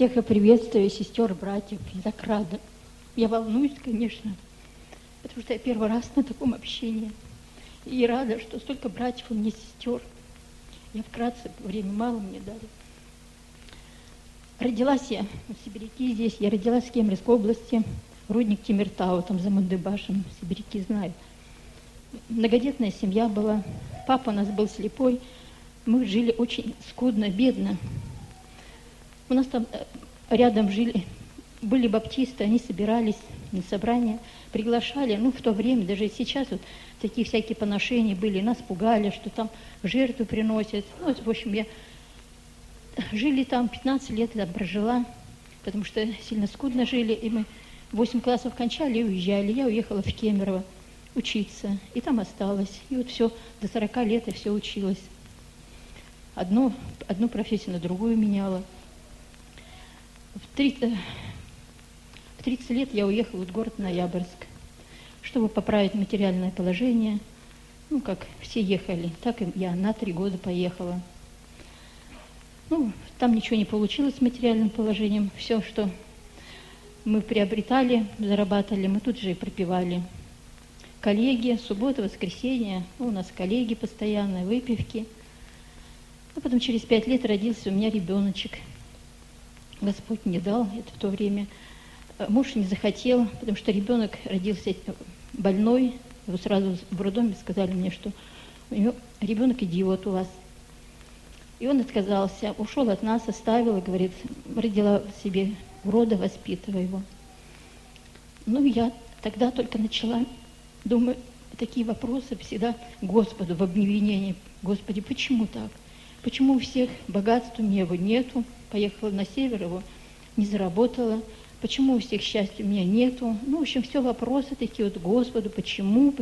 Всех я приветствую, сестер, братьев. Я так рада. Я волнуюсь, конечно, потому что я первый раз на таком общении. И рада, что столько братьев у меня, сестер. Я вкратце, время мало мне дали. Родилась я в Сибиряки здесь. Я родилась в Кемеровской области, рудник Тимиртау, там за Мандыбашем, Сибиряки знают. Многодетная семья была. Папа у нас был слепой. Мы жили очень скудно, бедно. У нас там рядом жили, были баптисты, они собирались на собрания, приглашали. Ну, в то время, даже и сейчас, вот такие всякие поношения были, нас пугали, что там жертву приносят. Ну, вот, в общем, жили там, 15 лет я прожила, потому что сильно скудно жили, и мы 8 классов кончали и уезжали. Я уехала в Кемерово учиться, и там осталась. И вот все, до 40 лет я все училась. Одну профессию на другую меняла. В 30 лет я уехала в город Ноябрьск, чтобы поправить материальное положение. Ну, как все ехали, так и я на 3 года поехала. Ну, там ничего не получилось с материальным положением. Все, что мы приобретали, зарабатывали, мы тут же и пропивали. Коллеги, суббота, воскресенье, ну, у нас коллеги постоянно, выпивки. А потом через 5 лет родился у меня ребеночек. Господь мне дал это в то время. Муж не захотел, потому что ребенок родился больной. Его сразу в роддоме сказали мне, что у него ребенок идиот у вас. И он отказался, ушел от нас, оставил и говорит, родила себе урода, воспитывай его. Ну, я тогда только начала, думаю, такие вопросы всегда Господу в обвинении. Господи, почему так? Почему у всех богатства у меня его нету? Поехала на север, его не заработала. Почему у всех счастья у меня нету? Ну, в общем, все вопросы такие вот Господу, почему?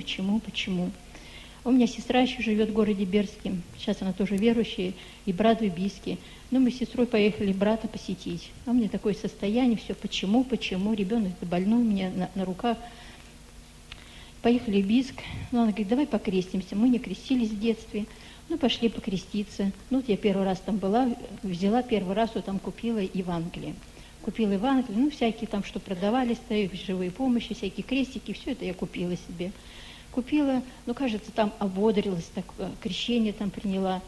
У меня сестра еще живет в городе Бердске. Сейчас она тоже верующая, и брат в Бийске. Но мы с сестрой поехали брата посетить. А у меня такое состояние, все почему? Ребенок больной у меня на руках. Поехали в Бийск. Ну, она говорит, давай покрестимся. Мы не крестились в детстве. Ну, пошли покреститься. Ну, вот я первый раз там была, взяла первый раз, вот там купила Евангелие. Ну, всякие там, что продавались, живые помощи, всякие крестики, все это я купила себе. Ну, кажется, там ободрилась, так, крещение там приняла,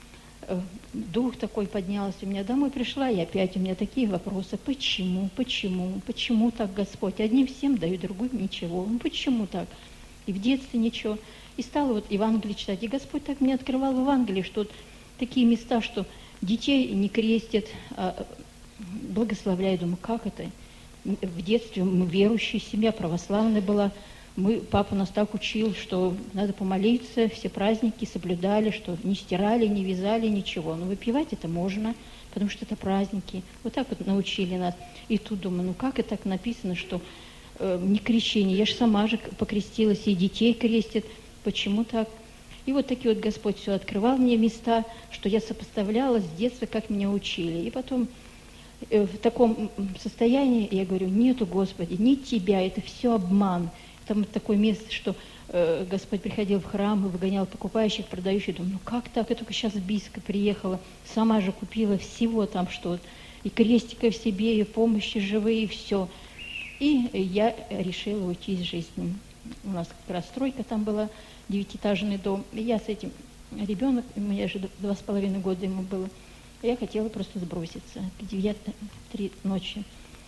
дух такой поднялся у меня. Домой пришла, и опять у меня такие вопросы. Почему так, Господь? Одним всем даю, другим ничего. Ну, почему так? И в детстве ничего. И стала вот Евангелие читать. И Господь так мне открывал в Евангелии, что вот такие места, что детей не крестят, а благословляют. Думаю, как это? В детстве мы верующая семья, православная была. Папа нас так учил, что надо помолиться, все праздники соблюдали, что не стирали, не вязали, ничего. Но выпивать это можно, потому что это праздники. Вот так вот научили нас. И тут думаю, ну как это так написано, что не крещение? Я же сама же покрестилась, и детей крестят. Почему так? И вот такие вот Господь все открывал мне места, что я сопоставляла с детства, как меня учили. И потом в таком состоянии я говорю, нету, Господи, не Тебя, это все обман. Там такое место, что Господь приходил в храм и выгонял покупающих, продающих. Думаю, ну как так? Я только сейчас в Бийск приехала, сама же купила всего там что-то. И крестиков себе, и помощи живые, и все. И я решила уйти из жизни. У нас как раз стройка там была, 9-этажный дом. И я с этим ребенок, у меня же 2,5 года ему было, я хотела просто сброситься. В 3 ночи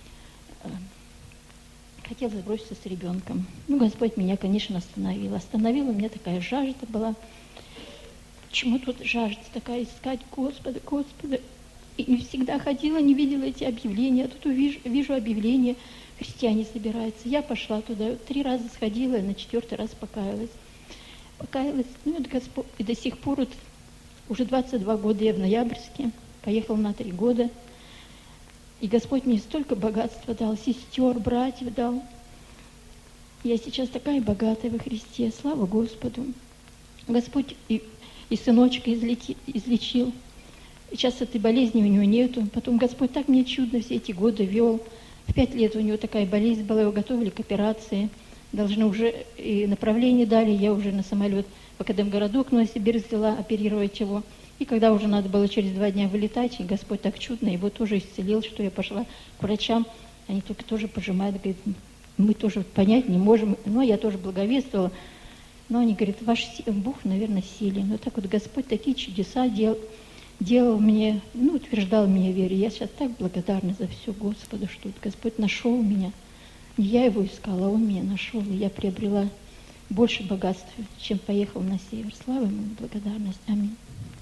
хотела сброситься с ребенком. Ну, Господь меня, конечно, остановил. Остановила, у меня такая жажда была. Почему тут жажда такая искать Господа? И всегда ходила, не видела эти объявления. А тут вижу объявления, христиане собираются. Я пошла туда, 3 раза сходила, и на 4-й раз покаялась. Ну, это Господь, и до сих пор, вот, уже 22 года я в Ноябрьске, поехала на 3 года. И Господь мне столько богатства дал, сестер, братьев дал. Я сейчас такая богатая во Христе, слава Господу. Господь и сыночка излечил. Сейчас этой болезни у него нету. Потом Господь так мне чудно все эти годы вел. В 5 лет у него такая болезнь была, его готовили к операции. Должны уже и направление дали, я уже на самолет в Академгородок, Новосибирск взяла, оперировать его. И когда уже надо было через 2 дня вылетать, и Господь так чудно его тоже исцелил, что я пошла к врачам, они только тоже пожимают, говорят, мы тоже понять не можем. Но я тоже благовествовала. Но они говорят, ваш Бог, наверное, силен. Вот так вот Господь такие чудеса делал мне, утверждал меня в вере. Я сейчас так благодарна за все Господу, что Господь нашел меня. Не я его искала, а Он меня нашел, и я приобрела больше богатств, чем поехал на север. Слава Ему, благодарность. Аминь.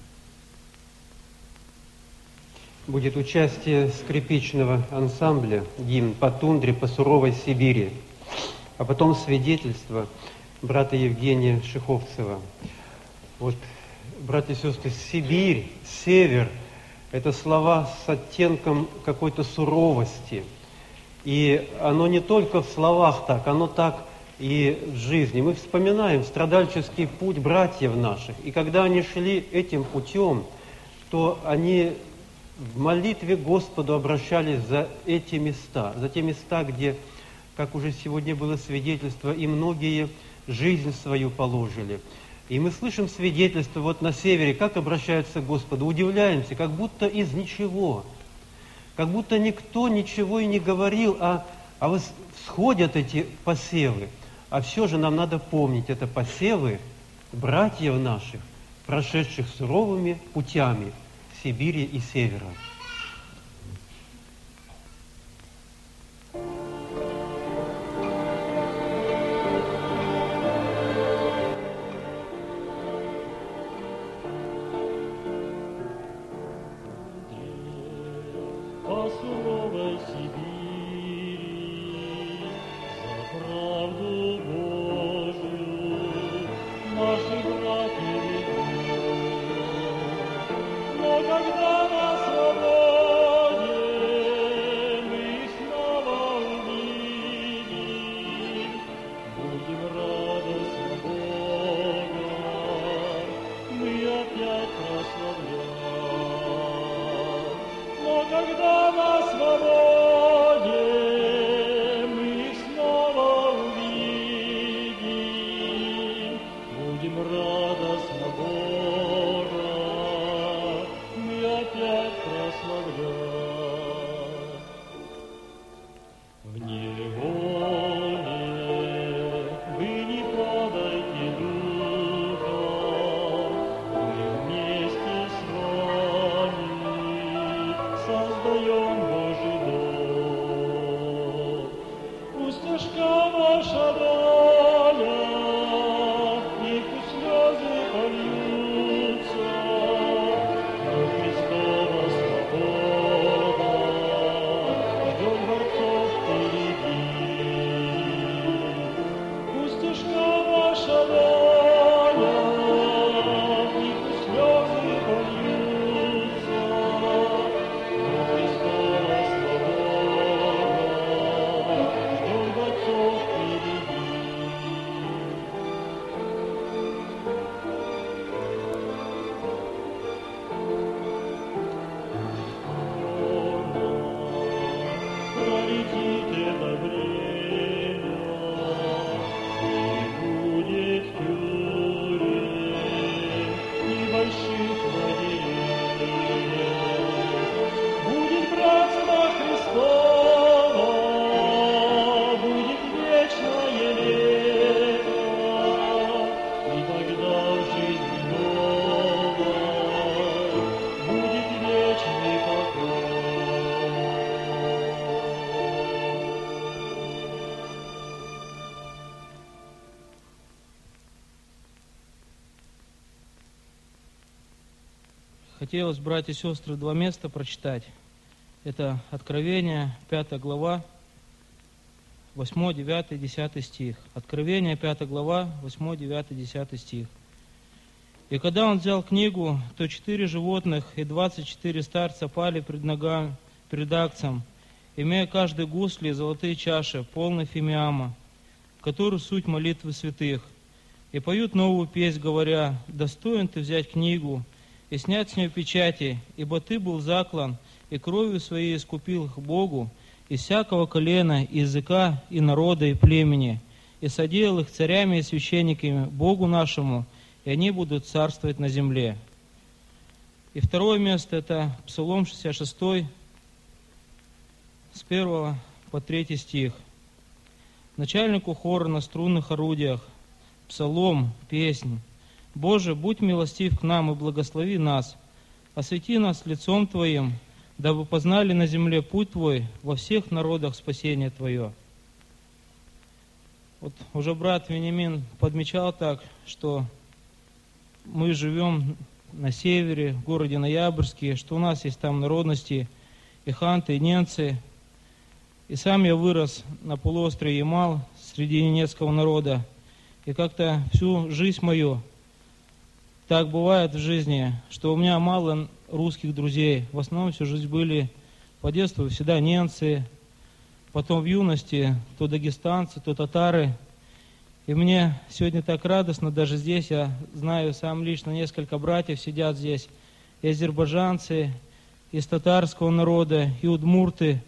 Будет участие скрипичного ансамбля, гимн «По тундре, по суровой Сибири», а потом свидетельство брата Евгения Шиховцева. Вот, братья и сестры, Сибирь, север – это слова с оттенком какой-то суровости. И оно не только в словах так, оно так и в жизни. Мы вспоминаем страдальческий путь братьев наших. И когда они шли этим путем, то они в молитве Господу обращались за эти места, за те места, где, как уже сегодня было свидетельство, и многие жизнь свою положили. И мы слышим свидетельство вот на севере, как обращаются к Господу, удивляемся, как будто из ничего, как будто никто ничего и не говорил, а всходят эти посевы. А все же нам надо помнить, это посевы братьев наших, прошедших суровыми путями Сибири и севера. По суровой Сибири, за правду Божию, наши братья ведут. Но когда на свободе мы снова увидим, будем радостно Бога, мы опять прославлять. Но когда на свободе мы снова увидим, будем радостно Бога, мы опять прославлять. В неволе вы не падайте духом, мы вместе с вами создаем Божий дом. Пусть тяжка ваша доля, и пусть слезы польются, но Христова свобода ждет борцов впереди. Пусть тяжка ваша доля, и пусть слезы польются, но Христова свобода ждет борцов впереди. Пролетит это время, не будет тюрем и больших лагерей. Будет братство Христово, будет вечное лето, и тогда в жизни новой будет вечный покой. Хотелось, братья и сестры, 2 места прочитать. Это Откровение, 5 глава, 8, 9, 10 стих. Откровение, 5 глава, 8, 9, 10 стих. «И когда он взял книгу, то 4 животных и 24 старца пали пред Агнцем, имея каждый гусли и золотые чаши, полные фимиама, которую суть молитвы святых, и поют новую песнь, говоря: достоин ты взять книгу и снять с нее печати, ибо ты был заклан, и кровью своей искупил их Богу из всякого колена, и языка, и народа, и племени, и соделал их царями и священниками Богу нашему, и они будут царствовать на земле». И второе место — это Псалом 66, с 1 по 3 стих. Начальнику хора на струнных орудиях, псалом, песнь. Боже, будь милостив к нам и благослови нас, освети нас лицом Твоим, дабы познали на земле путь Твой, во всех народах спасение Твое. Вот уже брат Вениамин подмечал так, что мы живем на севере, в городе Ноябрьске, что у нас есть там народности и ханты, и ненцы. И сам я вырос на полуострове Ямал среди ненецкого народа. И как-то всю жизнь мою, так бывает в жизни, что у меня мало русских друзей. В основном всю жизнь были по детству всегда ненцы, потом в юности то дагестанцы, то татары. И мне сегодня так радостно, даже здесь я знаю сам лично несколько братьев сидят здесь, и азербайджанцы, из татарского народа, и удмурты.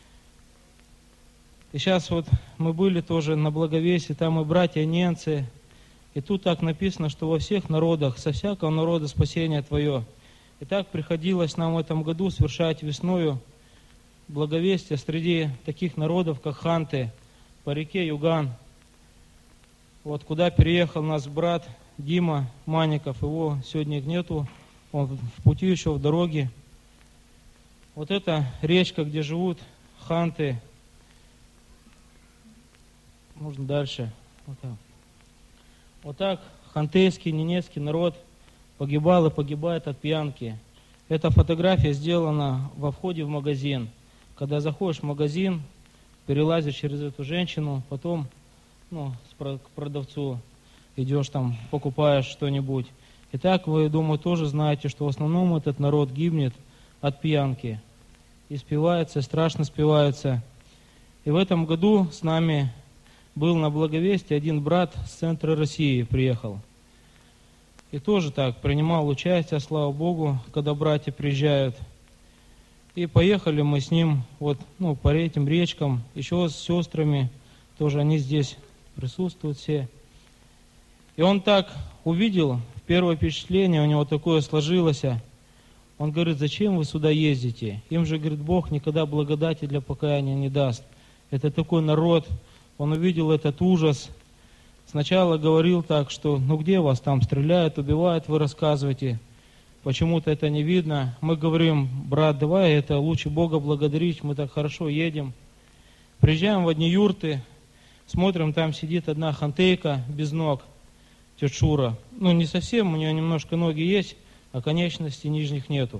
И сейчас вот мы были тоже на Благовесии, там и братья ненцы, и тут так написано, что во всех народах, со всякого народа спасение Твое. И так приходилось нам в этом году совершать весною Благовестие среди таких народов, как ханты, по реке Юган. Вот куда переехал наш брат Дима Маников, его сегодня нету, он в пути еще, в дороге. Вот эта речка, где живут ханты. Можно дальше. Вот так хантейский, ненецкий народ погибал и погибает от пьянки. Эта фотография сделана во входе в магазин. Когда заходишь в магазин, перелазишь через эту женщину, потом к продавцу идешь там, покупаешь что-нибудь. И так вы, думаю, тоже знаете, что в основном этот народ гибнет от пьянки. И спивается, страшно спивается. И в этом году с нами был на Благовестии один брат с центра России приехал. И тоже так принимал участие, слава Богу, когда братья приезжают. И поехали мы с ним по этим речкам, еще с сестрами, тоже они здесь присутствуют все. И он так увидел, первое впечатление у него такое сложилось. Он говорит: зачем вы сюда ездите? Им же, говорит, Бог никогда благодати для покаяния не даст. Это такой народ. Он увидел этот ужас. Сначала говорил так, что где вас там стреляют, убивают, вы рассказываете. Почему-то это не видно. Мы говорим: брат, давай это лучше Бога благодарить, мы так хорошо едем. Приезжаем в одни юрты, смотрим, там сидит одна хантейка без ног, тетя Шура. Не совсем, у нее немножко ноги есть, а конечностей нижних нету.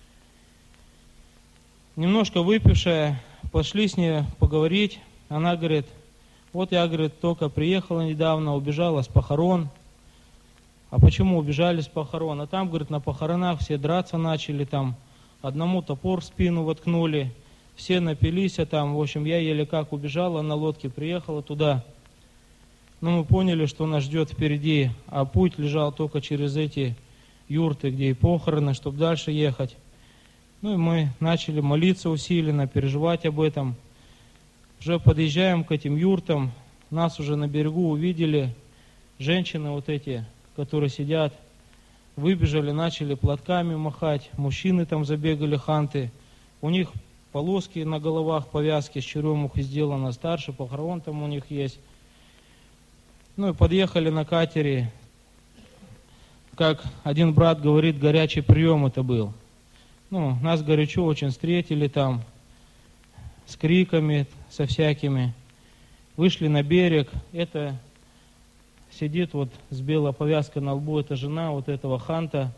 Немножко выпившая, пошли с ней поговорить. Она говорит: вот я, говорит, только приехала недавно, убежала с похорон. А почему убежали с похорон? А там, говорит, на похоронах все драться начали, там одному топор в спину воткнули, все напились, в общем, я еле как убежала, на лодке приехала туда. Мы поняли, что нас ждет впереди, а путь лежал только через эти юрты, где и похороны, чтобы дальше ехать. И мы начали молиться усиленно, переживать об этом. Уже подъезжаем к этим юртам, нас уже на берегу увидели, женщины вот эти, которые сидят, выбежали, начали платками махать, мужчины там забегали, ханты, у них полоски на головах, повязки с черемухи сделаны, старше похорон там у них есть. И подъехали на катере, как один брат говорит, горячий прием это был. Нас горячо очень встретили там, с криками, со всякими. Вышли на берег, это сидит с белой повязкой на лбу, это жена этого ханта.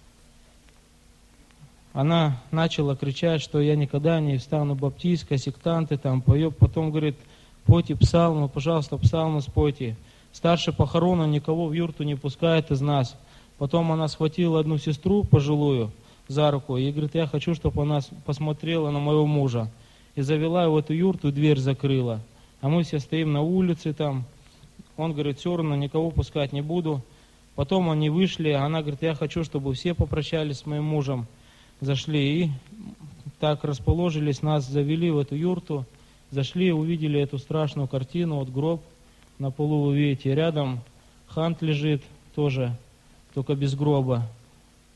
Она начала кричать, что я никогда не стану баптисткой, сектанты там поет. Потом говорит: пойте псалмы, пожалуйста, псалмы спойте. Старше похорона никого в юрту не пускает из нас. Потом она схватила одну сестру пожилую за руку и говорит: я хочу, чтобы она посмотрела на моего мужа. И завела его в эту юрту, дверь закрыла. А мы все стоим на улице там. Он говорит: все равно никого пускать не буду. Потом они вышли, она говорит: я хочу, чтобы все попрощались с моим мужем. Зашли и так расположились, нас завели в эту юрту. Зашли, увидели эту страшную картину, гроб на полу, вы видите, рядом хант лежит тоже, только без гроба.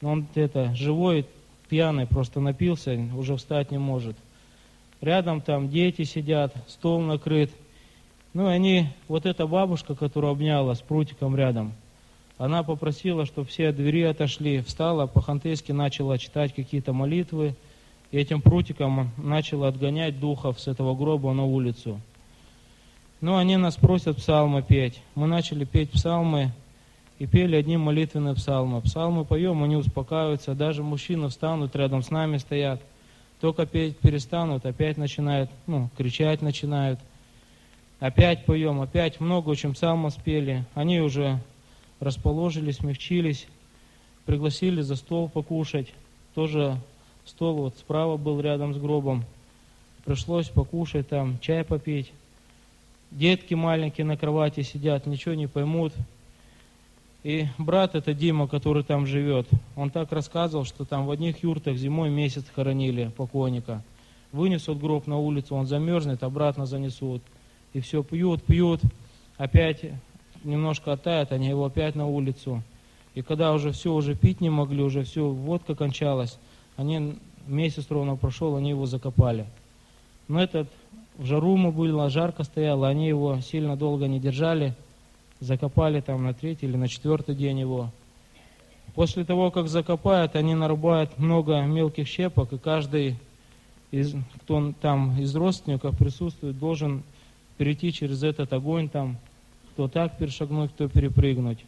Он живой, пьяный, просто напился, уже встать не может. Рядом там дети сидят, стол накрыт. Ну, эта бабушка, которая обняла с прутиком рядом, она попросила, чтобы все от двери отошли, встала, по-хантейски начала читать какие-то молитвы, и этим прутиком начала отгонять духов с этого гроба на улицу. Ну, они нас просят псалмы петь. Мы начали петь псалмы и пели одни молитвенные псалмы. Псалмы поем, они успокаиваются, даже мужчины встанут, рядом с нами стоят. Только петь перестанут, опять начинают, кричать начинают. Опять поем, опять много очень псалмов спели. Они уже расположились, смягчились, пригласили за стол покушать. Тоже стол вот справа был рядом с гробом. Пришлось покушать там, чай попить. Детки маленькие на кровати сидят, ничего не поймут. И брат, это Дима, который там живет, он так рассказывал, что там в одних юртах зимой месяц хоронили покойника. Вынесут гроб на улицу, он замерзнет, обратно занесут. И все пьют, опять немножко оттает, они его опять на улицу. И когда уже пить не могли, уже все, водка кончалась, месяц ровно прошел, они его закопали. Но в жару было, жарко стояло, они его сильно долго не держали, закопали там на 3-й или на 4-й день его. После того, как закопают, они нарубают много мелких щепок, и каждый, кто там из родственников присутствует, должен перейти через этот огонь там, кто так перешагнуть, кто перепрыгнуть.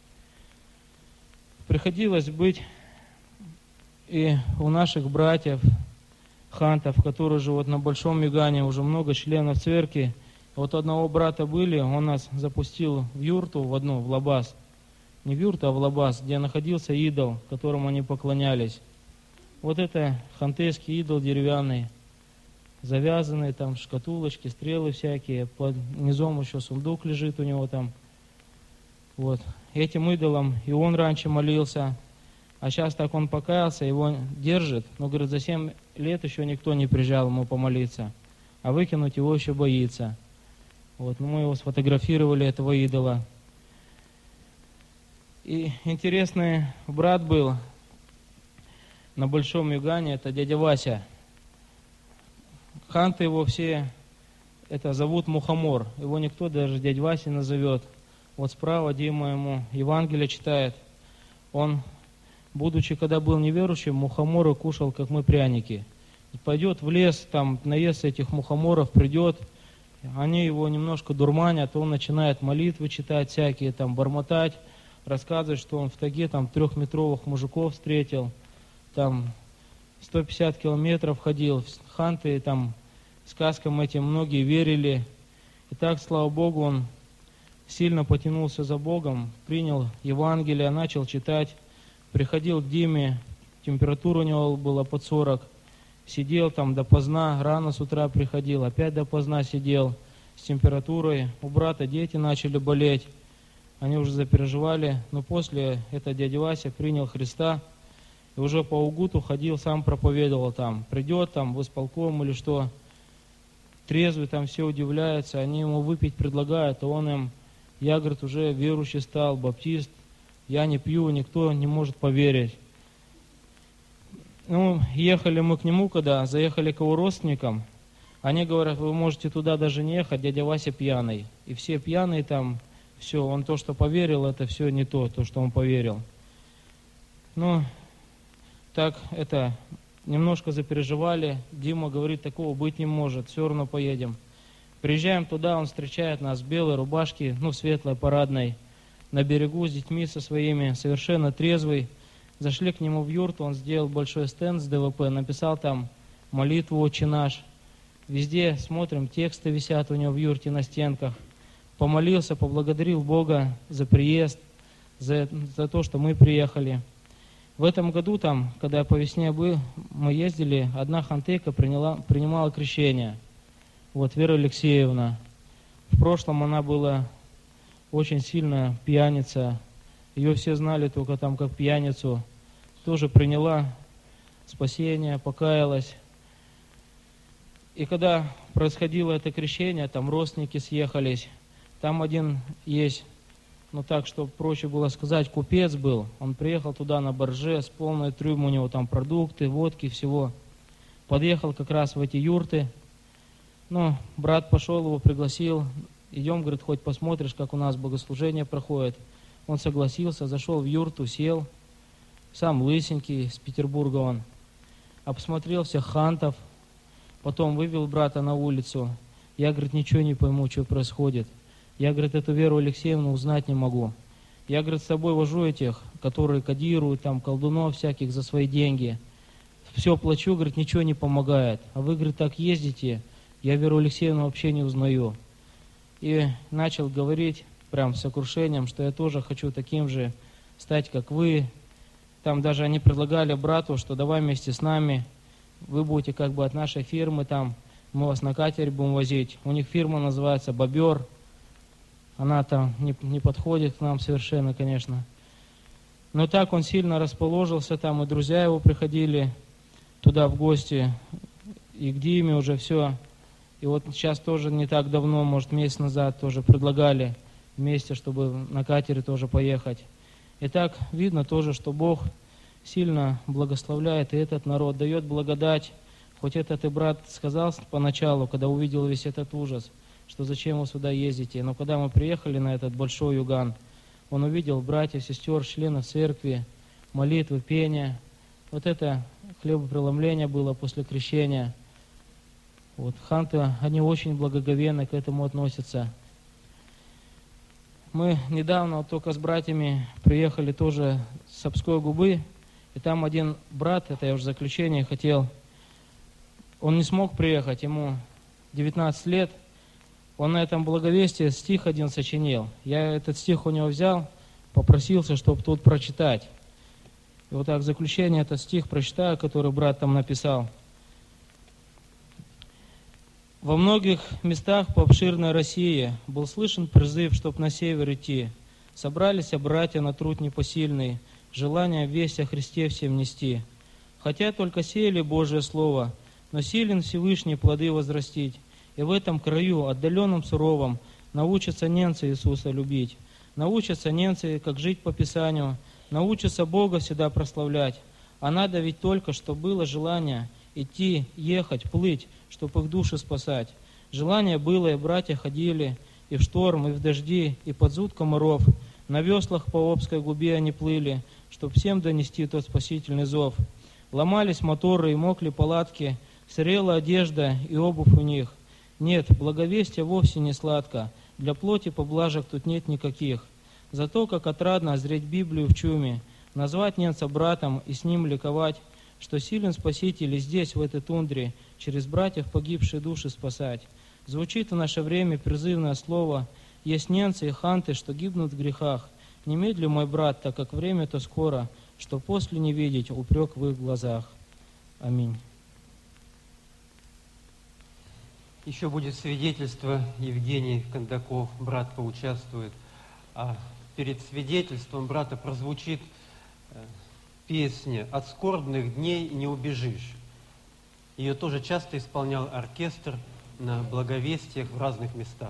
Приходилось быть и у наших братьев, хантов, которые живут на Большом Мигане, уже много членов церкви. Вот одного брата были, он нас запустил в юрту, в лабаз. Не в юрту, а в лабаз, где находился идол, которому они поклонялись. Вот это хантейский идол деревянный, завязанный, там шкатулочки, стрелы всякие, под низом еще сундук лежит у него там. Вот. Этим идолом и он раньше молился, а сейчас так он покаялся, его держит, но, говорит, за 7 лет еще никто не приезжал ему помолиться, а выкинуть его еще боится. Вот, мы его сфотографировали, этого идола. И интересный брат был на Большом Югане, это дядя Вася. Ханты его все, зовут Мухомор, его никто даже дядя Вася назовет. Вот справа Дима ему Евангелие читает. Он, будучи, когда был неверующим, мухоморы кушал, как мы, пряники. Пойдет в лес, там наест этих мухоморов, придет, они его немножко дурманят, он начинает молитвы читать всякие, там бормотать, рассказывать, что он в тайге там 3-метровых мужиков встретил, там 150 километров ходил, ханты там сказкам этим многие верили. И так, слава Богу, он сильно потянулся за Богом, принял Евангелие, начал читать, приходил к Диме, температура у него была под 40, сидел там допоздна, рано с утра приходил, опять допоздна сидел с температурой. У брата дети начали болеть, они уже запереживали, но после это дядя Вася принял Христа и уже по Угуту ходил, сам проповедовал там. Придет там в исполком или что, трезвый, там все удивляются, они ему выпить предлагают, а он им: я, говорит, уже верующий стал, баптист, я не пью, никто не может поверить. Ну, ехали мы к нему, когда заехали к его родственникам, они говорят: вы можете туда даже не ехать, дядя Вася пьяный. И все пьяные там, все, он то, что поверил, это все не то, что он поверил. Ну, так немножко запереживали. Дима говорит: такого быть не может, все равно поедем. Приезжаем туда, он встречает нас в белой рубашке, светлой, парадной, на берегу с детьми со своими, совершенно трезвый. Зашли к нему в юрту, он сделал большой стенд с ДВП, написал там молитву «Отче наш». Везде смотрим, тексты висят у него в юрте на стенках. Помолился, поблагодарил Бога за приезд, за то, что мы приехали. В этом году, там, когда по весне мы ездили, одна хантейка принимала крещение. Вот Вера Алексеевна. В прошлом она была очень сильно пьяница. Ее все знали только там как пьяницу. Тоже приняла спасение, покаялась. И когда происходило это крещение, там родственники съехались. Там один есть ну так, чтобы проще было сказать, купец был. Он приехал туда на барже с полной трюмой, у него там продукты, водки, всего. Подъехал как раз в эти юрты. Ну, брат пошел, его пригласил. Идем, говорит, хоть посмотришь, как у нас богослужение проходит. Он согласился, зашел в юрту, сел. Сам лысенький, с Петербурга он. Обсмотрел всех хантов. Потом вывел брата на улицу. Я, говорит, ничего не пойму, что происходит. Я, говорит, эту Веру Алексеевну узнать не могу. Я, говорит, с собой вожу этих, которые кодируют, там, колдунов всяких за свои деньги. Все плачу, говорит, ничего не помогает. А вы, говорит, так ездите, я Веру Алексеевну вообще не узнаю. И начал говорить прям с сокрушением, что я тоже хочу таким же стать, как вы. Там даже они предлагали брату, что давай вместе с нами, вы будете как бы от нашей фирмы, там, мы вас на катере будем возить. У них фирма называется «Бобер». Она там не подходит к нам совершенно, конечно. Но так он сильно расположился там, и друзья его приходили туда в гости, и к Диме уже все. И вот сейчас тоже не так давно, может, месяц назад тоже предлагали вместе, чтобы на катере тоже поехать. И так видно тоже, что Бог сильно благословляет и этот народ, дает благодать. Хоть этот и брат сказал поначалу, когда увидел весь этот ужас, что зачем вы сюда ездите. Но когда мы приехали на этот большой юган, он увидел братьев, сестер, членов церкви, молитвы, пения. Вот это хлебопреломление было после крещения. Вот ханты, они очень благоговейно к этому относятся. Мы недавно вот только с братьями приехали тоже с Обской губы, и там один брат, это я уже в заключение хотел, он не смог приехать, ему 19 лет, он на этом благовестии стих один сочинил. Я этот стих у него взял, попросился, чтобы тут прочитать. И вот так в заключение этот стих прочитаю, который брат там написал. Во многих местах по обширной России был слышен призыв, чтоб на север идти. Собрались братья на труд непосильный, желание весть о Христе всем нести. Хотя только сеяли Божие Слово, но силен Всевышний плоды возрастить. И в этом краю, отдаленном суровом, научатся немцы Иисуса любить. Научатся немцы, как жить по Писанию, научатся Бога всегда прославлять. А надо ведь только, что было желание идти, ехать, плыть, чтоб их души спасать. Желание было, и братья ходили, и в шторм, и в дожди, и под зуд комаров. На веслах по Обской губе они плыли, чтоб всем донести тот спасительный зов. Ломались моторы и мокли палатки, сырела одежда и обувь у них. Нет, благовестие вовсе не сладко, для плоти поблажек тут нет никаких. Зато как отрадно зреть Библию в чуме, назвать немца братом и с ним ликовать, что силен Спаситель и здесь, в этой тундре, через братьев погибшие души спасать. Звучит в наше время призывное слово: есть немцы и ханты, что гибнут в грехах. Немедли, мой брат, так как время-то скоро, что после не видеть упрек в их глазах. Аминь. Еще будет свидетельство, Евгений Кондаков, брат поучаствует. А перед свидетельством брата прозвучит песня «От скорбных дней не убежишь». Ее тоже часто исполнял оркестр на благовестиях в разных местах.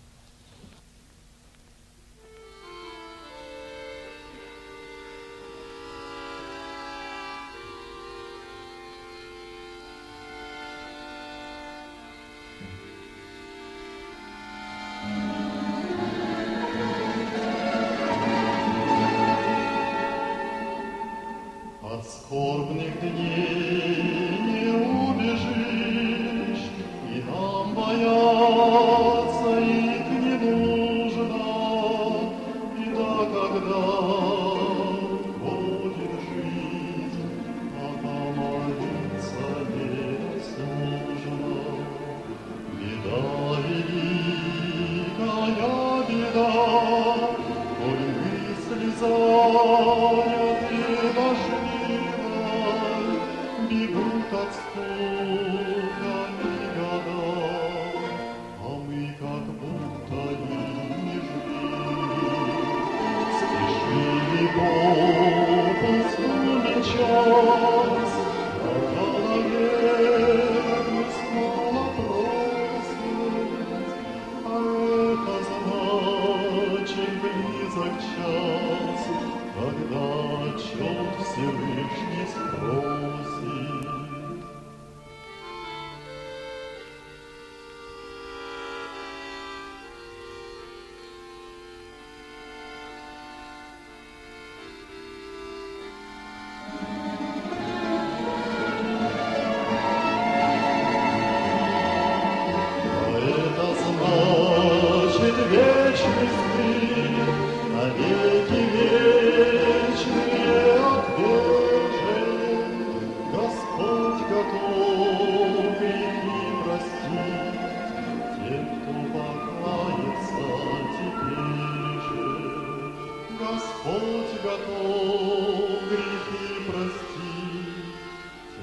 От скорбных дней не убежишь, и нам бояться их не нужно. И да, когда будет жизнь, пока молиться несложно. Беда великая беда, коль мысли заняты дождливой, бегут от скука и года, а мы как будто и не жили. Спешили попустный час, а в голове снова просит, а это значит близок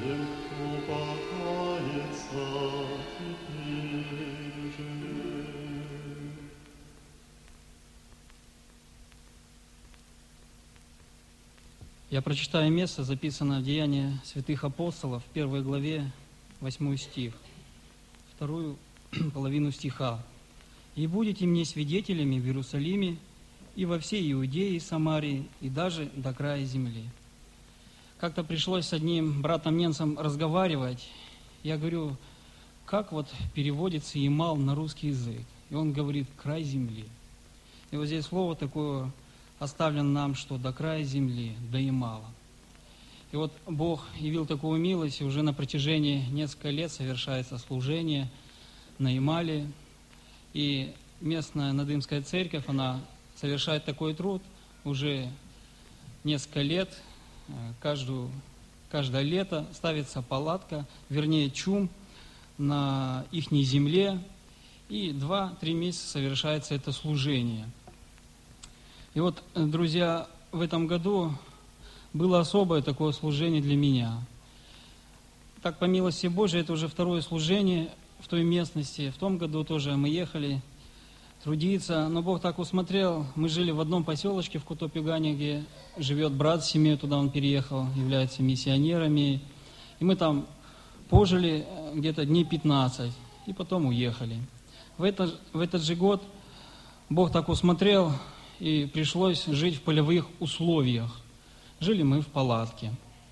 Я прочитаю место, записанное в Деянии святых апостолов, в 1 главе, 8 стих, вторую половину стиха. «И будете мне свидетелями в Иерусалиме и во всей Иудее и Самарии, и даже до края земли». Как-то пришлось с одним братом-немцем разговаривать. Я говорю, как вот переводится «Ямал» на русский язык? И он говорит «край земли». И вот здесь слово такое оставлено нам, что до края земли, до Ямала. И вот Бог явил такую милость, и уже на протяжении нескольких лет совершается служение на Ямале. И местная Надымская церковь, она совершает такой труд уже несколько лет. Каждое лето ставится палатка, вернее чум на ихней земле, и 2-3 месяца совершается это служение. И вот, друзья, в этом году было особое такое служение для меня. Так, по милости Божией, это уже второе служение в той местности. В том году тоже мы ехали трудиться, но Бог так усмотрел. Мы жили в одном поселочке в Кутопигане, где живет брат с семьей, туда он переехал, является миссионерами. И мы там пожили где-то дней 15, и потом уехали. В этот же год Бог так усмотрел, и пришлось жить в полевых условиях. Жили мы в палатке.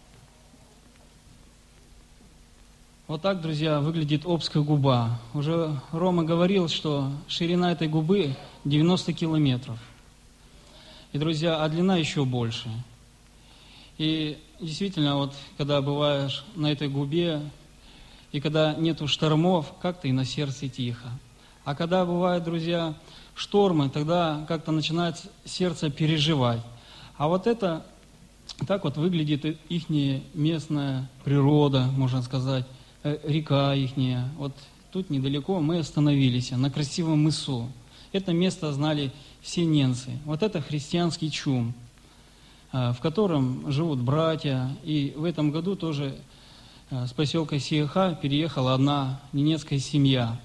Вот так, друзья, выглядит Обская губа. Уже Рома говорил, что ширина этой губы 90 километров. И, друзья, а длина еще больше. И действительно, вот когда бываешь на этой губе, и когда нету штормов, как-то и на сердце тихо. А когда бывают, друзья, штормы, тогда как-то начинает сердце переживать. А вот это, так вот выглядит их местная природа, можно сказать, река ихняя. Вот тут недалеко мы остановились, на красивом мысу. Это место знали все ненцы. Вот это христианский чум, в котором живут братья. И в этом году тоже с поселка Сиеха переехала одна ненецкая семья.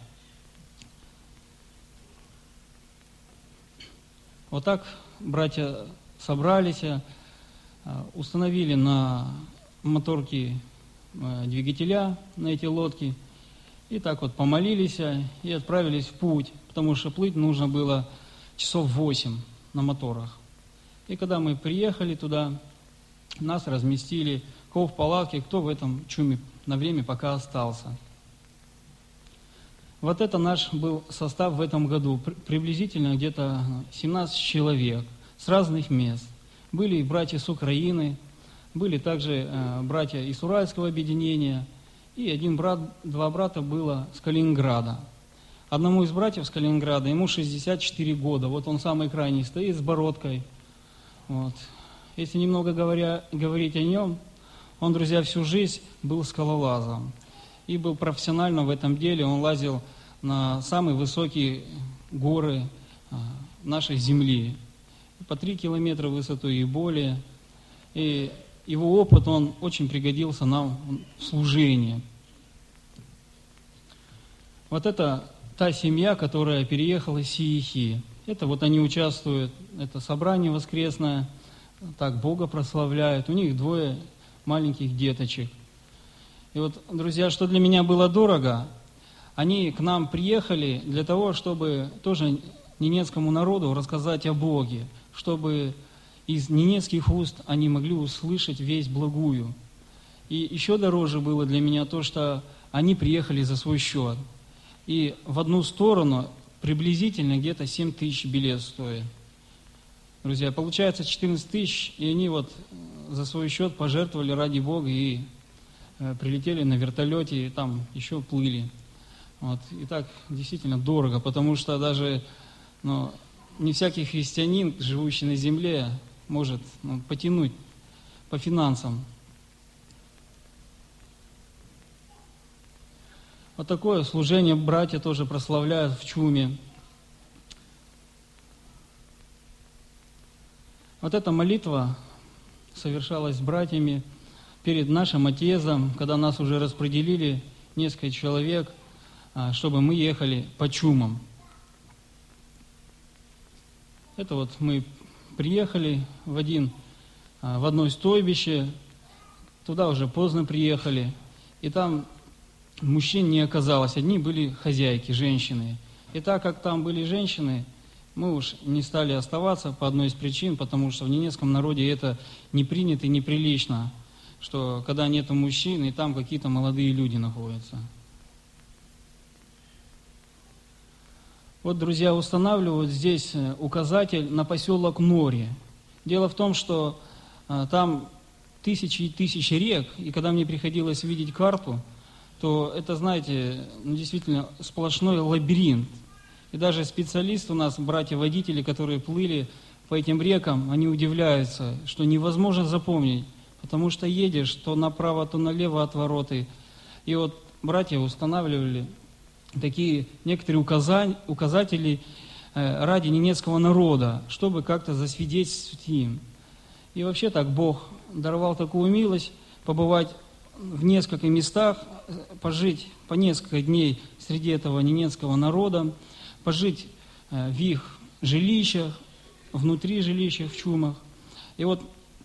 Вот так братья собрались, установили на моторки двигателя на эти лодки, и так вот помолились и отправились в путь, потому что плыть нужно было часов 8 на моторах. И когда мы приехали туда, нас разместили, кто в палатке, кто в этом чуме на время пока остался. Вот это наш был состав в этом году, приблизительно где-то 17 человек с разных мест. Были и братья с Украины, были также братья из Уральского объединения, и два брата было с Калининграда. Одному из братьев с Калининграда, ему 64 года, вот он самый крайний стоит с бородкой. Вот. Если немного говорить о нем, он, друзья, всю жизнь был скалолазом. И был профессионально в этом деле, он лазил на самые высокие горы нашей земли, по 3 километра в высоту и более. И его опыт, он очень пригодился нам в служении. Вот это та семья, которая переехала из Сиехи. Это вот они участвуют, это собрание воскресное, так Бога прославляют. У них 2 маленьких деточек. И вот, друзья, что для меня было дорого, они к нам приехали для того, чтобы тоже ненецкому народу рассказать о Боге, чтобы из ненецких уст они могли услышать весть благую. И еще дороже было для меня то, что они приехали за свой счет. И в одну сторону приблизительно где-то 7 тысяч билет стоит. Друзья, получается 14 тысяч, и они вот за свой счет пожертвовали ради Бога и прилетели на вертолете, и там еще плыли. Вот. И так действительно дорого, потому что даже не всякий христианин, живущий на земле, может потянуть по финансам. Вот такое служение братья тоже прославляют в чуме. Вот эта молитва совершалась с братьями. перед нашим отъездом, когда нас уже распределили, несколько человек, чтобы мы ехали по чумам. Это вот мы приехали в одно стойбище, туда уже поздно приехали, и там мужчин не оказалось, одни были хозяйки, женщины. И так как там были женщины, мы уж не стали оставаться по одной из причин, потому что в ненецком народе это не принято и неприлично, что когда нет мужчин, и там какие-то молодые люди находятся. Вот, друзья, устанавливают здесь указатель на поселок Нори. Дело в том, что там тысячи и тысячи рек, и когда мне приходилось видеть карту, то это, знаете, действительно сплошной лабиринт. И даже специалисты у нас, братья-водители, которые плыли по этим рекам, они удивляются, что невозможно запомнить, потому что едешь то направо, то налево от вороты. И вот братья устанавливали такие некоторые указатели ради ненецкого народа, чтобы как-то засвидетельствовать им. И вообще так Бог даровал такую милость побывать в нескольких местах, пожить по несколько дней среди этого ненецкого народа, пожить в их жилищах, внутри жилищ, в чумах. И вот,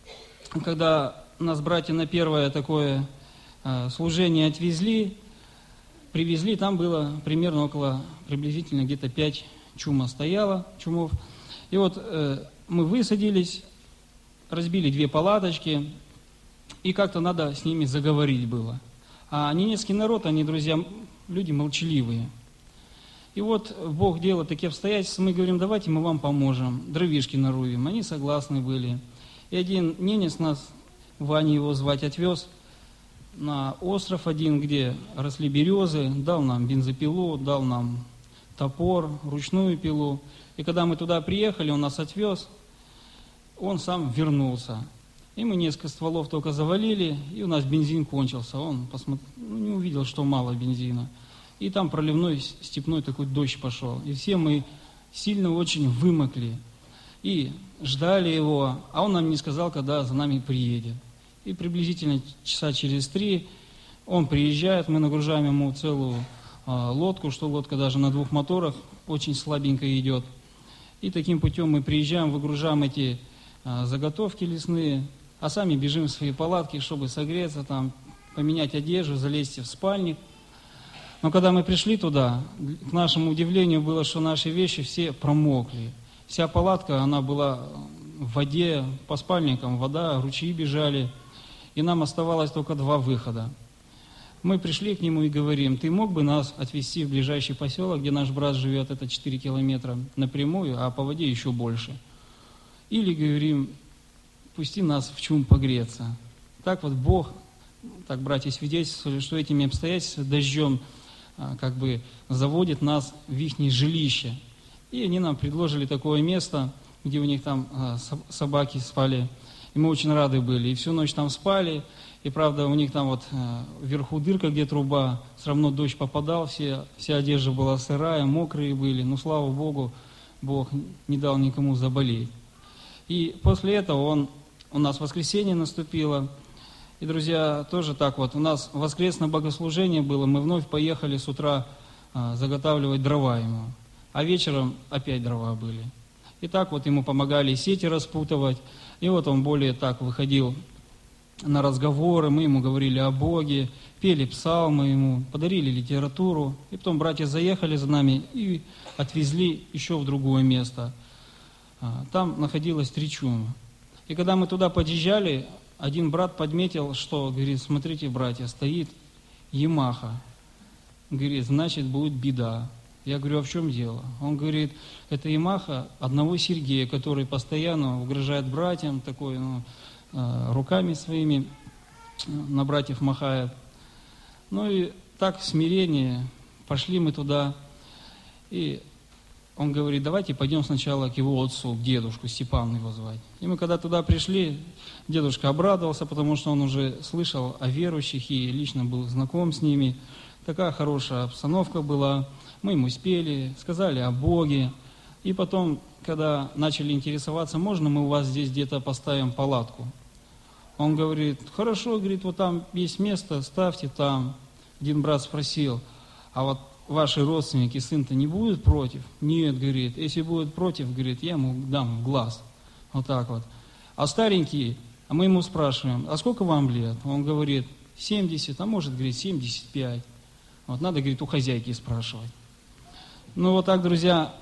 когда нас братья на первое такое служение привезли, там было примерно приблизительно где-то 5 чумов стояло. И вот мы высадились, разбили 2 палаточки, и как-то надо с ними заговорить было. А ненецкий народ, они, друзья, люди молчаливые. И вот Бог делает такие обстоятельства, мы говорим, давайте мы вам поможем, дровишки наруем. Они согласны были. И один ненец нас, Ваня его звать, отвез на остров один, где росли березы, дал нам бензопилу, дал нам топор, ручную пилу. И когда мы туда приехали, он нас отвез, он сам вернулся. И мы несколько стволов только завалили, и у нас бензин кончился. Он не увидел, что мало бензина. И там проливной степной такой дождь пошел. И все мы сильно очень вымокли. И ждали его, а он нам не сказал, когда за нами приедет. И приблизительно часа через 3 он приезжает, мы нагружаем ему целую лодку, что лодка даже на 2 моторах очень слабенько идет. И таким путем мы приезжаем, выгружаем эти заготовки лесные, а сами бежим в свои палатки, чтобы согреться, там, поменять одежду, залезть в спальник. Но когда мы пришли туда, к нашему удивлению было, что наши вещи все промокли. Вся палатка, она была в воде, по спальникам вода, ручьи бежали, и нам оставалось только 2 выхода. Мы пришли к нему и говорим, ты мог бы нас отвезти в ближайший поселок, где наш брат живет, это 4 километра напрямую, а по воде еще больше. Или говорим, пусти нас в чум погреться. Так вот Бог, так братья свидетельствовали, что этими обстоятельствами дождем как бы заводит нас в их жилище. И они нам предложили такое место, где у них там собаки спали. И мы очень рады были. И всю ночь там спали. И правда, у них там вот вверху дырка, где труба, все равно дождь попадал, вся одежда была сырая, мокрые были. Но слава Богу, Бог не дал никому заболеть. И после этого у нас воскресенье наступило. И, друзья, тоже так вот, у нас воскресное богослужение было, мы вновь поехали с утра заготавливать дрова ему. А вечером опять дрова были. И так вот ему помогали сети распутывать. И вот он более так выходил на разговоры, мы ему говорили о Боге, пели псалмы ему, подарили литературу. И потом братья заехали за нами и отвезли еще в другое место. Там находилось 3 чумы. И когда мы туда подъезжали, один брат подметил, что, говорит, смотрите, братья, стоит Ямаха. Говорит, значит, будет беда. Я говорю, а в чем дело? Он говорит, это Ямаха одного Сергея, который постоянно угрожает братьям, такой, руками своими на братьев махает. Ну и так в смирении пошли мы туда, и он говорит, давайте пойдем сначала к его отцу, к дедушку, Степану его звать. И мы когда туда пришли, дедушка обрадовался, потому что он уже слышал о верующих и лично был знаком с ними. Такая хорошая обстановка была. Мы ему спели, сказали о Боге. И потом, когда начали интересоваться, можно мы у вас здесь где-то поставим палатку? Он говорит, хорошо, говорит, вот там есть место, ставьте там. Один брат спросил, а вот ваши родственники, сын-то не будет против? Нет, говорит, если будет против, говорит, я ему дам в глаз. Вот так вот. А старенький, а мы ему спрашиваем, а сколько вам лет? Он говорит, 70, а может, говорит, 75. Вот надо, говорит, у хозяйки спрашивать. Ну вот так, друзья,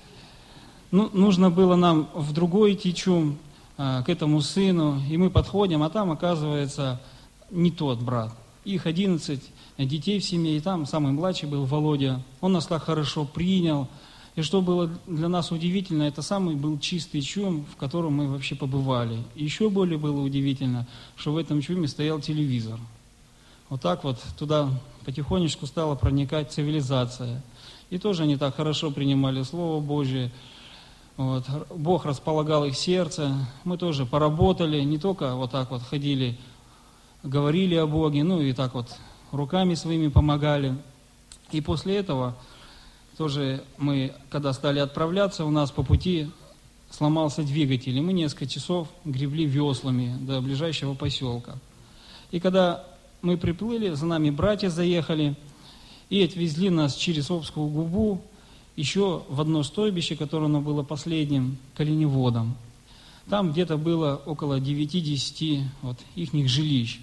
нужно было нам в другой идти чум, к этому сыну, и мы подходим, а там, оказывается, не тот брат. Их 11 детей в семье, и там самый младший был Володя. Он нас так хорошо принял. И что было для нас удивительно, это самый был чистый чум, в котором мы вообще побывали. И еще более было удивительно, что в этом чуме стоял телевизор. Вот так вот туда потихонечку стала проникать цивилизация. И тоже они так хорошо принимали Слово Божие. Вот. Бог располагал их сердце. Мы тоже поработали, не только вот так вот ходили, говорили о Боге, ну и так вот руками своими помогали. И после этого тоже мы, когда стали отправляться, у нас по пути сломался двигатель, и мы несколько часов гребли веслами до ближайшего поселка. И когда мы приплыли, за нами братья заехали и отвезли нас через Обскую губу еще в одно стойбище, которое оно было последним коленеводом. Там где-то было около 9-10 вот, ихних жилищ.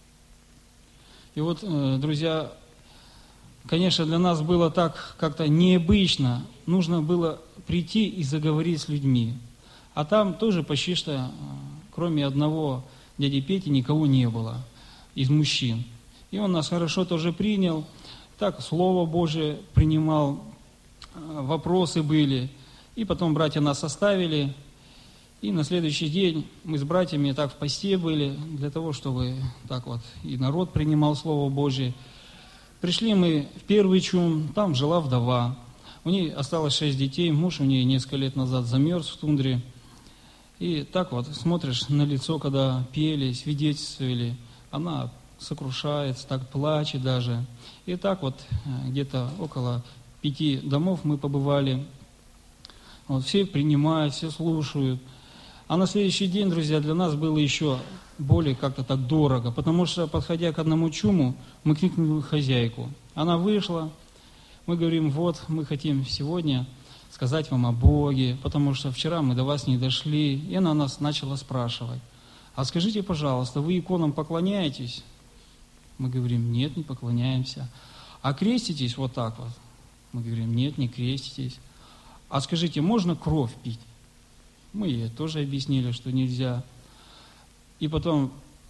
И вот, друзья, конечно, для нас было так как-то необычно. Нужно было прийти и заговорить с людьми. А там тоже почти что, кроме одного дяди Пети, никого не было из мужчин. И он нас хорошо тоже принял. Так, Слово Божие принимал, вопросы были. И потом братья нас оставили. И на следующий день мы с братьями так в посте были, для того, чтобы так вот и народ принимал Слово Божие. Пришли мы в первый чум, там жила вдова. У нее осталось 6 детей, муж у нее несколько лет назад замерз в тундре. И так вот смотришь на лицо, когда пели, свидетельствовали, она сокрушается, так плачет даже. И так вот где-то около 5 домов мы побывали. Вот, все принимают, все слушают. А на следующий день, друзья, для нас было еще более как-то так дорого, потому что, подходя к одному чуму, мы крикнули хозяйку. Она вышла, мы говорим, вот, мы хотим сегодня сказать вам о Боге, потому что вчера мы до вас не дошли. И она нас начала спрашивать, а скажите, пожалуйста, вы иконам поклоняетесь? Мы говорим, нет, не поклоняемся. А креститесь вот так вот? Мы говорим, нет, не креститесь. А скажите, можно кровь пить? Мы ей тоже объяснили, что нельзя. И потом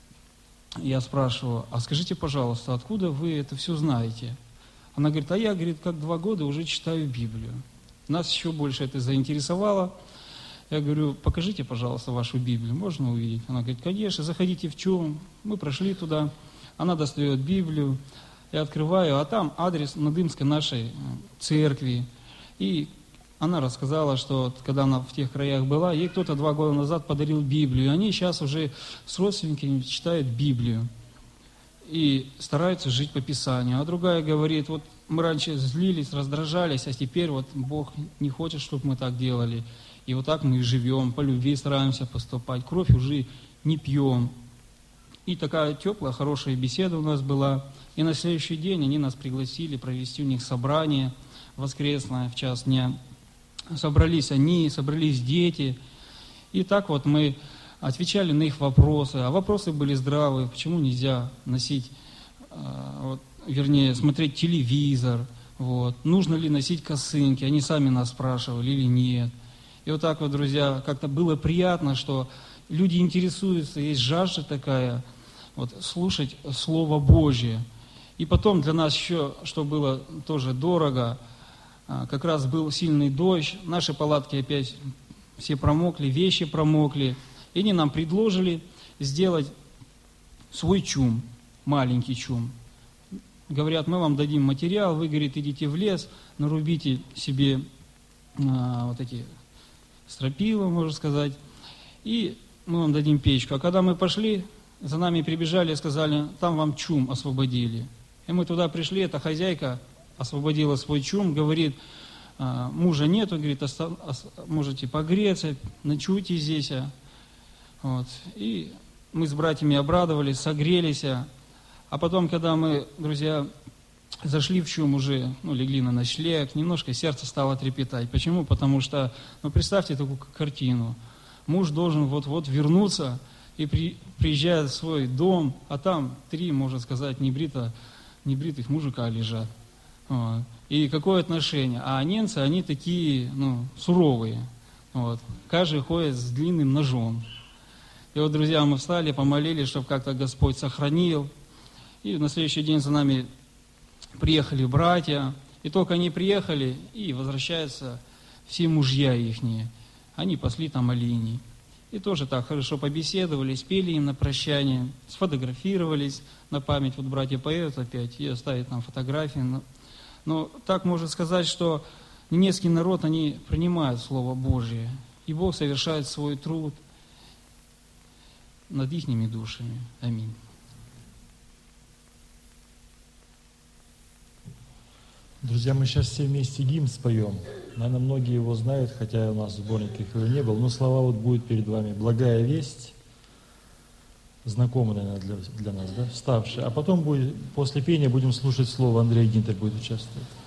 я спрашиваю, а скажите, пожалуйста, откуда вы это все знаете? Она говорит, а я, говорит, как 2 года уже читаю Библию. Нас еще больше это заинтересовало. Я говорю, покажите, пожалуйста, вашу Библию, можно увидеть? Она говорит, конечно, заходите в чум. Мы прошли туда, она достает Библию, я открываю, а там адрес Надымской нашей церкви. И она рассказала, что когда она в тех краях была, ей кто-то 2 года назад подарил Библию. И они сейчас уже с родственниками читают Библию и стараются жить по Писанию. А другая говорит, вот мы раньше злились, раздражались, а теперь вот Бог не хочет, чтобы мы так делали. И вот так мы и живем, по любви стараемся поступать, кровь уже не пьем. И такая теплая, хорошая беседа у нас была. И на следующий день они нас пригласили провести у них собрание воскресное в час дня. Собрались они, собрались дети. И так вот мы отвечали на их вопросы. А вопросы были здравые. Почему нельзя носить, смотреть телевизор? Вот. Нужно ли носить косынки? Они сами нас спрашивали или нет. И вот так вот, друзья, как-то было приятно, что люди интересуются, есть жажда такая, вот, слушать Слово Божие. И потом для нас еще, что было тоже дорого, как раз был сильный дождь, наши палатки опять все промокли, вещи промокли. И они нам предложили сделать свой чум, маленький чум. Говорят, мы вам дадим материал, вы, говорит, идите в лес, нарубите себе вот эти стропила, можно сказать, и мы вам дадим печку. А когда мы пошли, за нами прибежали и сказали, там вам чум освободили. И мы туда пришли, эта хозяйка освободила свой чум, говорит, мужа нету, говорит, можете погреться, ночуйте здесь. Вот. И мы с братьями обрадовались, согрелись. А потом, когда мы, друзья, зашли в чум уже, легли на ночлег, немножко сердце стало трепетать. Почему? Потому что, представьте такую картину. Муж должен вот-вот вернуться и приезжает в свой дом, а там 3, можно сказать, небритых мужика лежат. Вот. И какое отношение? А немцы, они такие, суровые. Вот. Каждый ходит с длинным ножом. И вот, друзья, мы встали, помолились, чтобы как-то Господь сохранил. И на следующий день за нами приехали братья. И только они приехали, и возвращаются все мужья ихние. Они пасли там оленей. И тоже так хорошо побеседовали, спели им на прощание, сфотографировались на память. Вот братья поедут опять и оставят нам фотографии. Но так можно сказать, что немецкий народ, они принимают Слово Божие. И Бог совершает свой труд над ихними душами. Аминь. Друзья, мы сейчас все вместе гимн споем. Наверное, многие его знают, хотя у нас в сборниках его не было. Но слова вот будут перед вами. «Благая весть», знакомая, наверное, для нас, да? Вставшая. А потом после пения будем слушать слово. Андрей Гинтер будет участвовать.